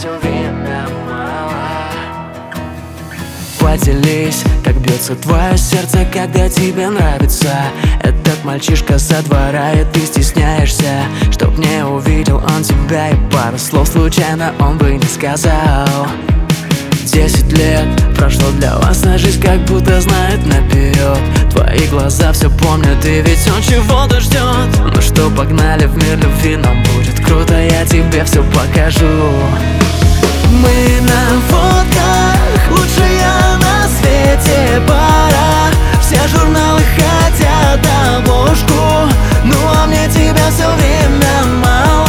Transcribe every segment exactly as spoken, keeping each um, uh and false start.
все время мало. Поделись, как бьется твое сердце, когда тебе нравится этот мальчишка со двора, и ты стесняешься, чтоб не увидел он тебя, и пару слов случайно он бы не сказал. Десять лет прошло для вас, на жизнь как будто знает наперед. Твои глаза все помнят, и ведь он чего-то ждет. Ну что, погнали в мир любви, нам будет круто, я тебе все покажу. Мы на фотках, лучшая на свете пара. Все журналы хотят обложку, ну а мне тебя все время мало.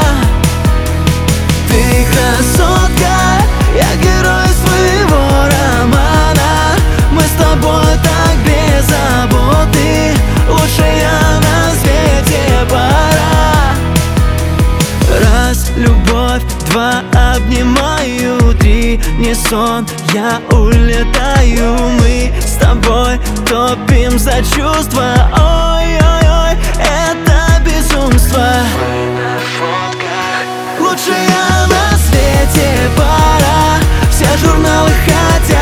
Ты красотка, я герой своего романа. Мы с тобой так без заботы, лучшая на свете пара. Раз любовь, два обнимаю, три не сон, я улетаю. Мы с тобой топим за чувства, ой-ой-ой, это безумство. Мы на фотках, лучшая на свете пара. Все журналы хотят